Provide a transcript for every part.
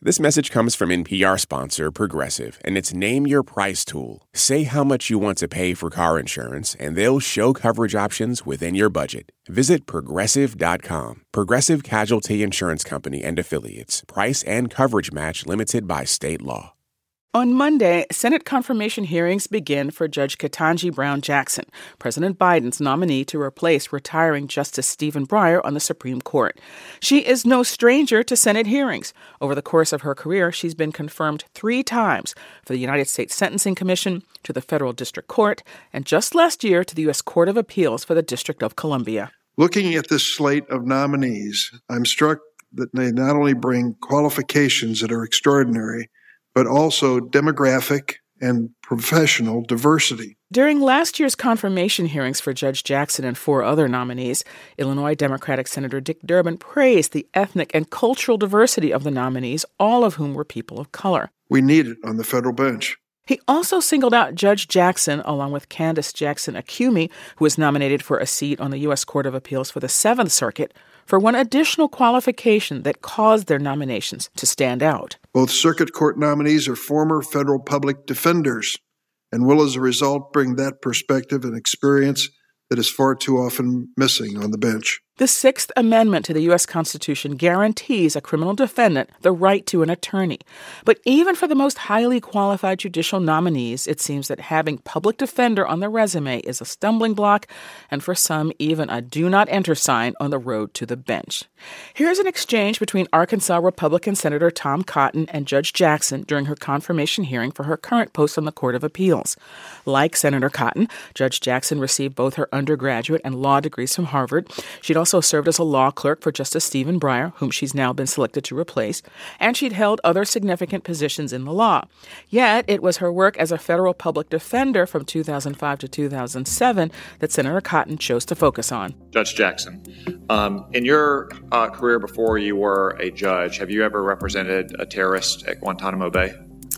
This message comes from NPR sponsor Progressive, and it's Name Your Price tool. Say how much you want to pay for car insurance, and they'll show coverage options within your budget. Visit Progressive.com. Progressive Casualty Insurance Company and Affiliates. Price and coverage match limited by state law. On Monday, Senate confirmation hearings begin for Judge Ketanji Brown Jackson, President Biden's nominee to replace retiring Justice Stephen Breyer on the Supreme Court. She is no stranger to Senate hearings. Over the course of her career, she's been confirmed 3 times for the United States Sentencing Commission, to the Federal District Court, and just last year to the U.S. Court of Appeals for the District of Columbia. Looking at this slate of nominees, I'm struck that they not only bring qualifications that are extraordinary, but also demographic and professional diversity. During last year's confirmation hearings for Judge Jackson and 4 other nominees, Illinois Democratic Senator Dick Durbin praised the ethnic and cultural diversity of the nominees, all of whom were people of color. We need it on the federal bench. He also singled out Judge Jackson, along with Candace Jackson-Acumi, who was nominated for a seat on the U.S. Court of Appeals for the 7th Circuit, for one additional qualification that caused their nominations to stand out. Both circuit court nominees are former federal public defenders and will, as a result, bring that perspective and experience that is far too often missing on the bench. The Sixth Amendment to the U.S. Constitution guarantees a criminal defendant the right to an attorney. But even for the most highly qualified judicial nominees, it seems that having public defender on the resume is a stumbling block, and for some, even a do not enter sign on the road to the bench. Here's an exchange between Arkansas Republican Senator Tom Cotton and Judge Jackson during her confirmation hearing for her current post on the Court of Appeals. Like Senator Cotton, Judge Jackson received both her undergraduate and law degrees from Harvard. She'd also served as a law clerk for Justice Stephen Breyer, whom she's now been selected to replace, and she'd held other significant positions in the law. Yet, it was her work as a federal public defender from 2005 to 2007 that Senator Cotton chose to focus on. Judge Jackson, in your career before you were a judge, have you ever represented a terrorist at Guantanamo Bay?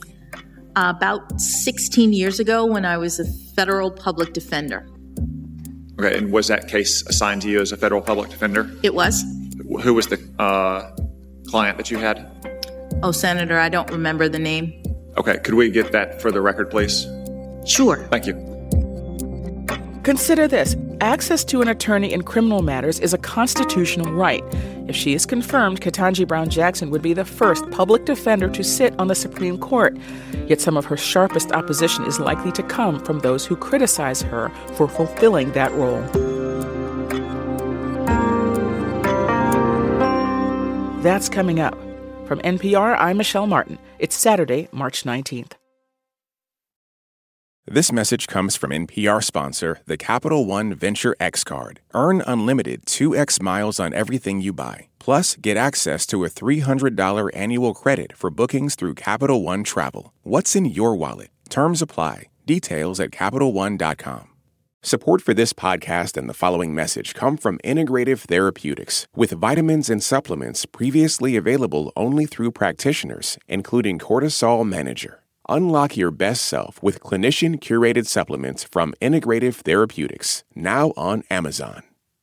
About 16 years ago when I was a federal public defender. Okay, and was that case assigned to you as a federal public defender? It was. Who was the client that you had? Oh, Senator, I don't remember the name. Okay, could we get that for the record, please? Sure. Thank you. Consider this. Access to an attorney in criminal matters is a constitutional right. If she is confirmed, Ketanji Brown Jackson would be the first public defender to sit on the Supreme Court. Yet some of her sharpest opposition is likely to come from those who criticize her for fulfilling that role. That's coming up. From NPR, I'm Michelle Martin. It's Saturday, March 19th. This message comes from NPR sponsor, the Capital One Venture X Card. Earn unlimited 2x miles on everything you buy. Plus, get access to a $300 annual credit for bookings through Capital One Travel. What's in your wallet? Terms apply. Details at CapitalOne.com. Support for this podcast and the following message come from Integrative Therapeutics, with vitamins and supplements previously available only through practitioners, including Cortisol Manager. Unlock your best self with clinician-curated supplements from Integrative Therapeutics, now on Amazon.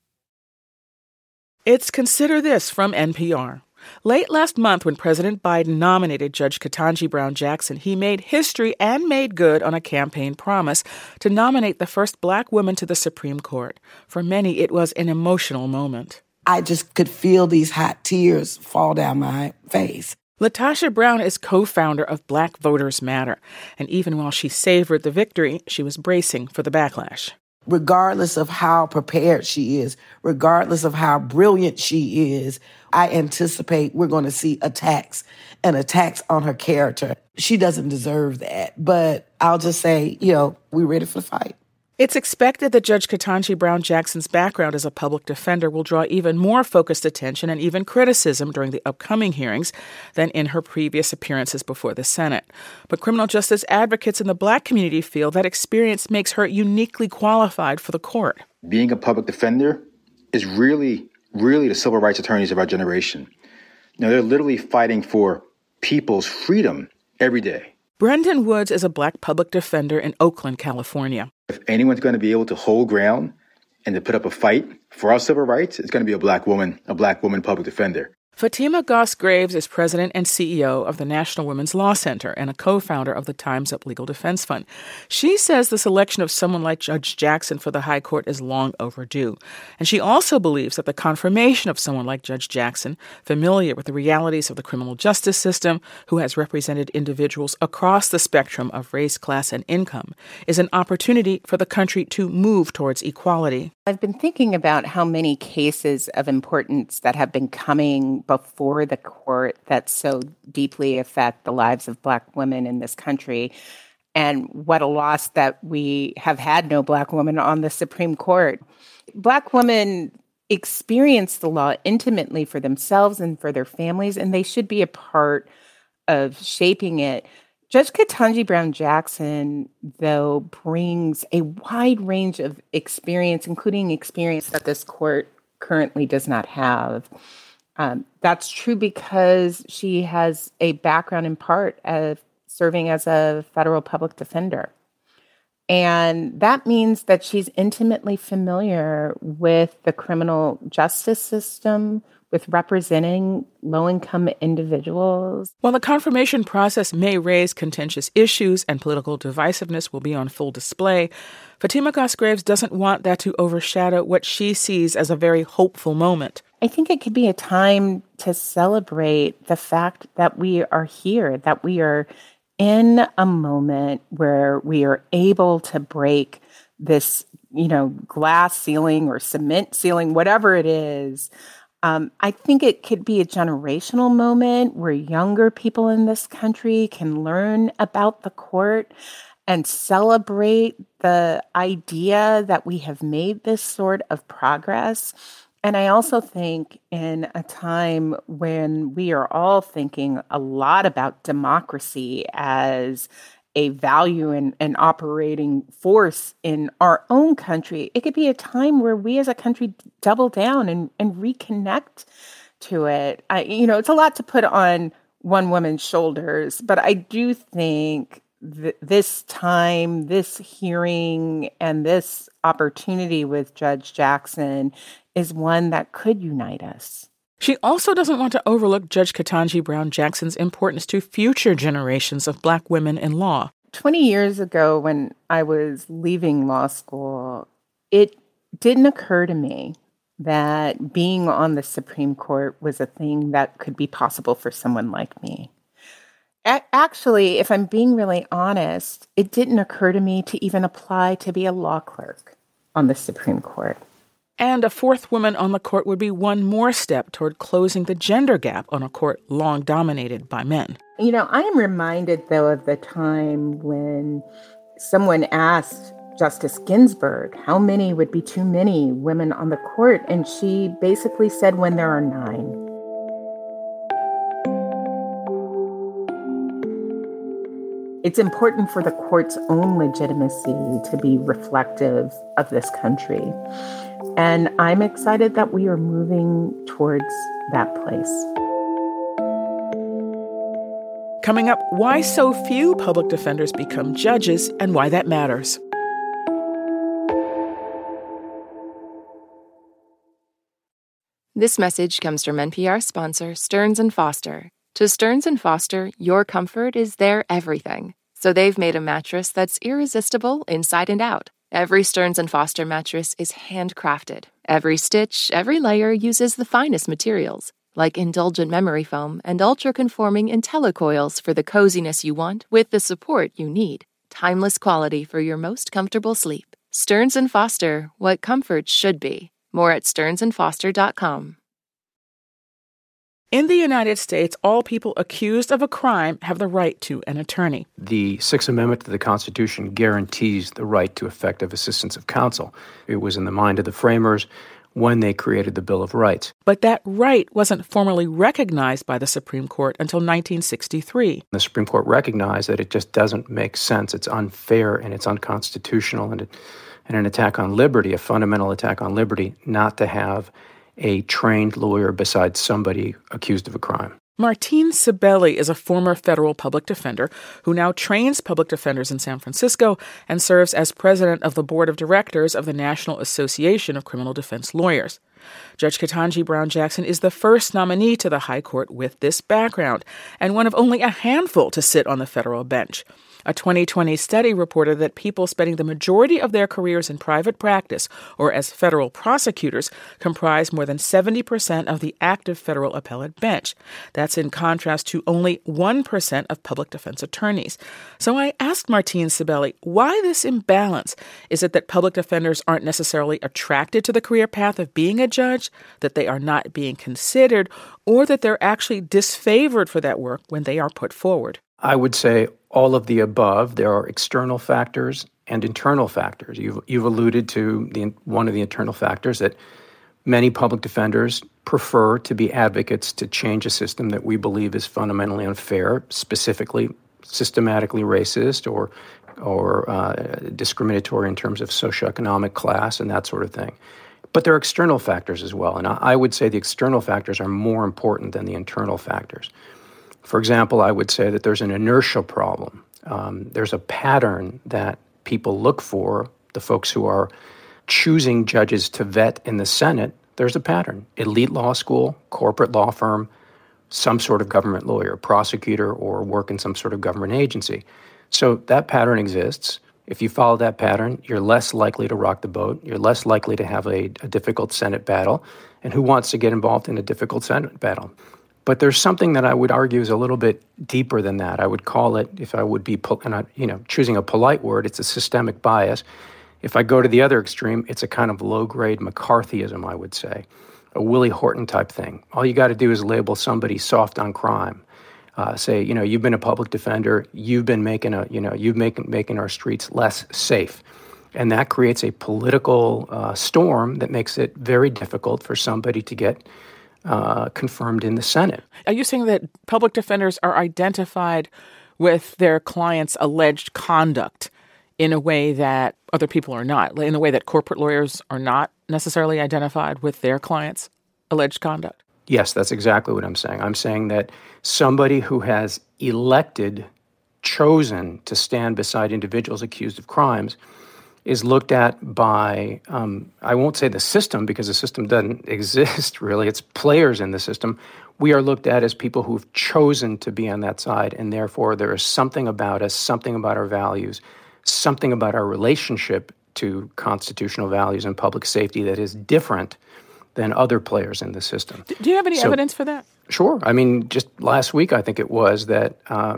It's Consider This from NPR. Late last month, when President Biden nominated Judge Ketanji Brown Jackson, he made history and made good on a campaign promise to nominate the first Black woman to the Supreme Court. For many, it was an emotional moment. I just could feel these hot tears fall down my face. LaTosha Brown is co-founder of Black Voters Matter, and even while she savored the victory, she was bracing for the backlash. Regardless of how prepared she is, regardless of how brilliant she is, I anticipate we're going to see attacks on her character. She doesn't deserve that, but I'll just say, we're ready for the fight. It's expected that Judge Ketanji Brown Jackson's background as a public defender will draw even more focused attention and even criticism during the upcoming hearings than in her previous appearances before the Senate. But criminal justice advocates in the Black community feel that experience makes her uniquely qualified for the court. Being a public defender is really the civil rights attorneys of our generation. They're literally fighting for people's freedom every day. Brendan Woods is a Black public defender in Oakland, California. If anyone's going to be able to hold ground and to put up a fight for our civil rights, it's going to be a black woman public defender. Fatima Goss Graves is president and CEO of the National Women's Law Center and a co-founder of the Time's Up Legal Defense Fund. She says the selection of someone like Judge Jackson for the High Court is long overdue. And she also believes that the confirmation of someone like Judge Jackson, familiar with the realities of the criminal justice system, who has represented individuals across the spectrum of race, class, and income, is an opportunity for the country to move towards equality. I've been thinking about how many cases of importance that have been coming before the court that so deeply affect the lives of Black women in this country, and what a loss that we have had no Black woman on the Supreme Court. Black women experience the law intimately for themselves and for their families, and they should be a part of shaping it. Judge Ketanji Brown Jackson, though, brings a wide range of experience, including experience that this court currently does not have. That's true because she has a background in part of serving as a federal public defender. And that means that she's intimately familiar with the criminal justice system, with representing low-income individuals. While the confirmation process may raise contentious issues and political divisiveness will be on full display, Fatima Goss Graves doesn't want that to overshadow what she sees as a very hopeful moment. I think it could be a time to celebrate the fact that we are here, that we are in a moment where we are able to break this, glass ceiling or cement ceiling, whatever it is. I think it could be a generational moment where younger people in this country can learn about the court and celebrate the idea that we have made this sort of progress. And I also think in a time when we are all thinking a lot about democracy as a value and operating force in our own country, it could be a time where we as a country double down and reconnect to it. It's a lot to put on one woman's shoulders, but I do think this time, this hearing, and this opportunity with Judge Jackson is one that could unite us. She also doesn't want to overlook Judge Ketanji Brown Jackson's importance to future generations of Black women in law. 20 years ago, when I was leaving law school, it didn't occur to me that being on the Supreme Court was a thing that could be possible for someone like me. Actually, if I'm being really honest, it didn't occur to me to even apply to be a law clerk on the Supreme Court. And a fourth woman on the court would be one more step toward closing the gender gap on a court long dominated by men. I am reminded, though, of the time when someone asked Justice Ginsburg how many would be too many women on the court, and she basically said, when there are 9. It's important for the court's own legitimacy to be reflective of this country. And I'm excited that we are moving towards that place. Coming up, why so few public defenders become judges and why that matters. This message comes from NPR sponsor Stearns & Foster. To Stearns & Foster, your comfort is their everything. So they've made a mattress that's irresistible inside and out. Every Stearns & Foster mattress is handcrafted. Every stitch, every layer uses the finest materials, like indulgent memory foam and ultra-conforming IntelliCoils for the coziness you want with the support you need. Timeless quality for your most comfortable sleep. Stearns & Foster, what comfort should be. More at stearnsandfoster.com. In the United States, all people accused of a crime have the right to an attorney. The Sixth Amendment to the Constitution guarantees the right to effective assistance of counsel. It was in the mind of the framers when they created the Bill of Rights. But that right wasn't formally recognized by the Supreme Court until 1963. The Supreme Court recognized that it just doesn't make sense. It's unfair and it's unconstitutional and an attack on liberty, a fundamental attack on liberty, not to have a trained lawyer besides somebody accused of a crime. Martine Sibeli is a former federal public defender who now trains public defenders in San Francisco and serves as president of the board of directors of the National Association of Criminal Defense Lawyers. Judge Ketanji Brown Jackson is the first nominee to the High Court with this background, and one of only a handful to sit on the federal bench. A 2020 study reported that people spending the majority of their careers in private practice or as federal prosecutors comprise more than 70% of the active federal appellate bench. That's in contrast to only 1% of public defense attorneys. So I asked Martine Sibeli why this imbalance. Is it that public defenders aren't necessarily attracted to the career path of being a judge, that they are not being considered, or that they're actually disfavored for that work when they are put forward? I would say all of the above. There are external factors and internal factors. You've alluded to one of the internal factors, that many public defenders prefer to be advocates to change a system that we believe is fundamentally unfair, specifically systematically racist or discriminatory in terms of socioeconomic class and that sort of thing. But there are external factors as well, and I would say the external factors are more important than the internal factors. For example, I would say that there's an inertial problem. There's a pattern that people look for, the folks who are choosing judges to vet in the Senate. There's a pattern: elite law school, corporate law firm, some sort of government lawyer, prosecutor, or work in some sort of government agency. So that pattern exists. If you follow that pattern, you're less likely to rock the boat. You're less likely to have a difficult Senate battle. And who wants to get involved in a difficult Senate battle? But there's something that I would argue is a little bit deeper than that. I would call it, if I would be, choosing a polite word, it's a systemic bias. If I go to the other extreme, it's a kind of low-grade McCarthyism, I would say, a Willie Horton type thing. All you got to do is label somebody soft on crime. Say, you've been a public defender, you've been making our streets less safe. And that creates a political storm that makes it very difficult for somebody to get confirmed in the Senate. Are you saying that public defenders are identified with their clients' alleged conduct in a way that other people are not, in a way that corporate lawyers are not necessarily identified with their clients' alleged conduct? Yes, that's exactly what I'm saying. I'm saying that somebody who has chosen to stand beside individuals accused of crimes is looked at by, I won't say the system, because the system doesn't exist really. It's players in the system. We are looked at as people who've chosen to be on that side, and therefore there is something about us, something about our values, something about our relationship to constitutional values and public safety that is different than other players in the system. Do you have any evidence for that? Sure. I mean, just last week, I think it was, that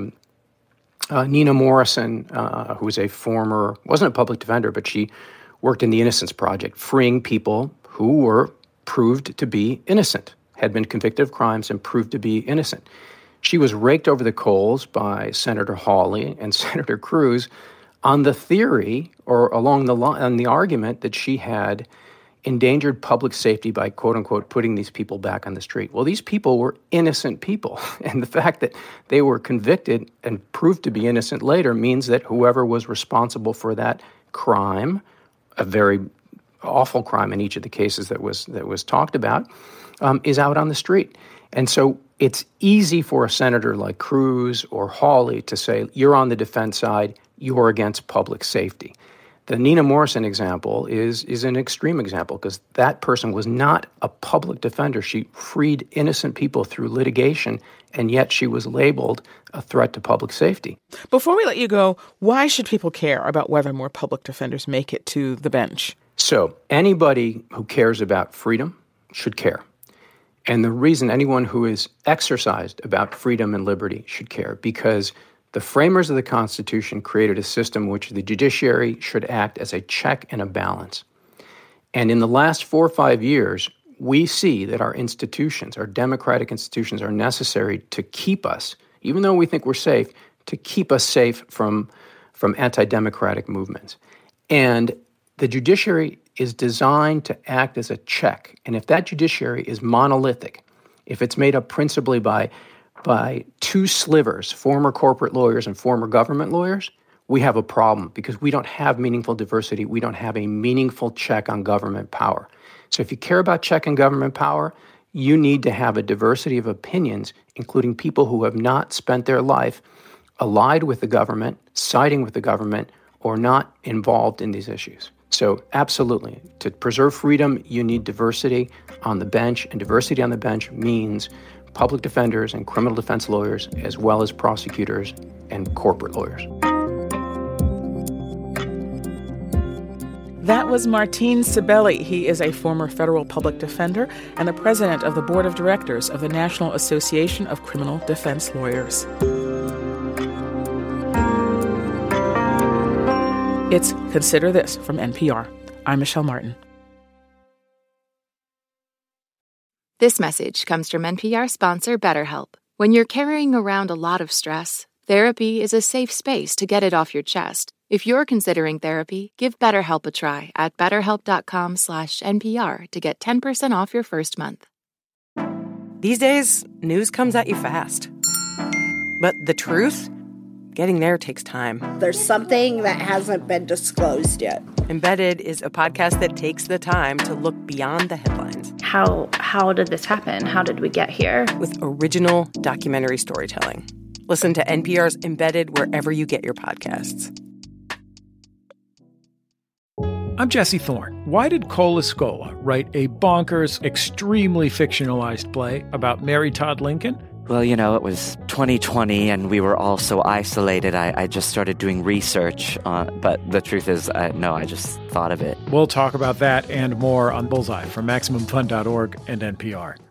Nina Morrison, who was wasn't a public defender, but she worked in the Innocence Project, freeing people who were proved to be innocent, had been convicted of crimes and proved to be innocent. She was raked over the coals by Senator Hawley and Senator Cruz on the theory, or on the argument, that she had endangered public safety by, quote unquote, putting these people back on the street. Well, these people were innocent people. And the fact that they were convicted and proved to be innocent later means that whoever was responsible for that crime, a very awful crime in each of the cases that was talked about, is out on the street. And so it's easy for a senator like Cruz or Hawley to say, you're on the defense side, you're against public safety. The Nina Morrison example is an extreme example, because that person was not a public defender. She freed innocent people through litigation, and yet she was labeled a threat to public safety. Before we let you go, why should people care about whether more public defenders make it to the bench? So anybody who cares about freedom should care. And the reason anyone who is exercised about freedom and liberty should care, because the framers of the Constitution created a system in which the judiciary should act as a check and a balance. And in the last 4 or 5 years, we see that our institutions, our democratic institutions, are necessary to keep us, even though we think we're safe, to keep us safe from anti-democratic movements. And the judiciary is designed to act as a check. And if that judiciary is monolithic, if it's made up principally by two slivers, former corporate lawyers and former government lawyers, we have a problem, because we don't have meaningful diversity. We don't have a meaningful check on government power. So if you care about check on government power, you need to have a diversity of opinions, including people who have not spent their life allied with the government, siding with the government, or not involved in these issues. So absolutely, to preserve freedom, you need diversity on the bench, and diversity on the bench means public defenders and criminal defense lawyers, as well as prosecutors and corporate lawyers. That was Martin Sibeli. He is a former federal public defender and the president of the board of directors of the National Association of Criminal Defense Lawyers. It's Consider This from NPR. I'm Michelle Martin. This message comes from NPR sponsor BetterHelp. When you're carrying around a lot of stress, therapy is a safe space to get it off your chest. If you're considering therapy, give BetterHelp a try at betterhelp.com/NPR to get 10% off your first month. These days, news comes at you fast. But the truth? Getting there takes time. There's something that hasn't been disclosed yet. Embedded is a podcast that takes the time to look beyond the headlines. How did this happen? How did we get here? With original documentary storytelling. Listen to NPR's Embedded wherever you get your podcasts. I'm Jesse Thorne. Why did Cole Escola write a bonkers, extremely fictionalized play about Mary Todd Lincoln? Well, it was 2020 and we were all so isolated. I just started doing research, but the truth is, I just thought of it. We'll talk about that and more on Bullseye from MaximumFun.org and NPR.